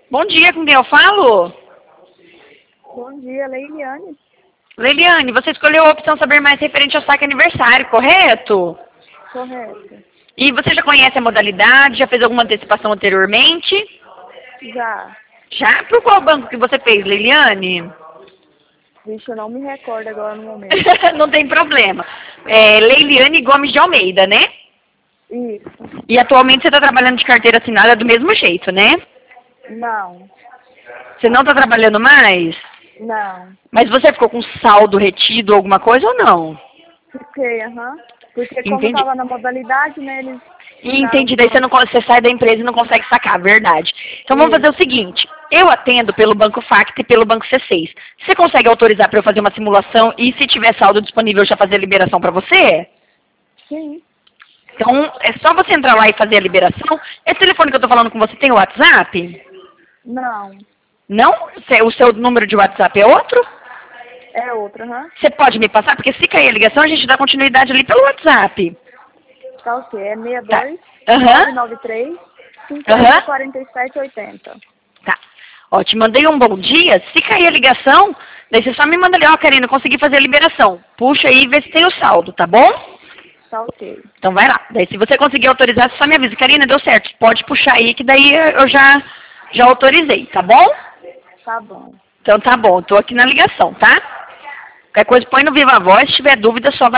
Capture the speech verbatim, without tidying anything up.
Bom dia, com quem eu falo? Bom dia, Leiliane. Leiliane, você escolheu a opção saber mais referente ao saque aniversário, correto? Correto. E você já conhece a modalidade, já fez alguma antecipação anteriormente? Já. Já? Por qual banco que você fez, Leiliane? Vixe, eu não me recordo agora no momento. Não tem problema. É Leiliane Gomes de Almeida, né? Isso. E atualmente você está trabalhando de carteira assinada do mesmo jeito, né? Não. Você não está trabalhando mais? Não. Mas você ficou com saldo retido, alguma coisa ou não? Fiquei, aham. Porque como Entendi. estava na modalidade, né, eles... Entendi, daí você, não, você sai da empresa e não consegue sacar, verdade. Então vamos fazer o seguinte, eu atendo pelo Banco Facta e pelo Banco C seis. Você consegue autorizar para eu fazer uma simulação e se tiver saldo disponível eu já fazer a liberação para você? Sim. Então é só você entrar lá e fazer a liberação. Esse telefone que eu estou falando com você tem o WhatsApp? Não. Não? O seu número de WhatsApp é outro? É outra, aham. Você pode me passar? Porque se cair a ligação a gente dá continuidade ali pelo WhatsApp. Tá ok. É seis Tá. dois, Aham. nove nove três, cinco Aham. quatro sete oito zero. Tá. Ó, te mandei um bom dia. Se cair a ligação, daí você só me manda ali, ó, Karina, consegui fazer a liberação. Puxa aí e vê se tem o saldo, tá bom? Tá ok. Então vai lá. Daí se você conseguir autorizar, você só me avisa. Karina, deu certo. Pode puxar aí que daí eu já, já autorizei, tá bom? Tá bom. Então tá bom, tô aqui na ligação, tá? Qualquer coisa põe no Viva Voz, se tiver dúvida só vai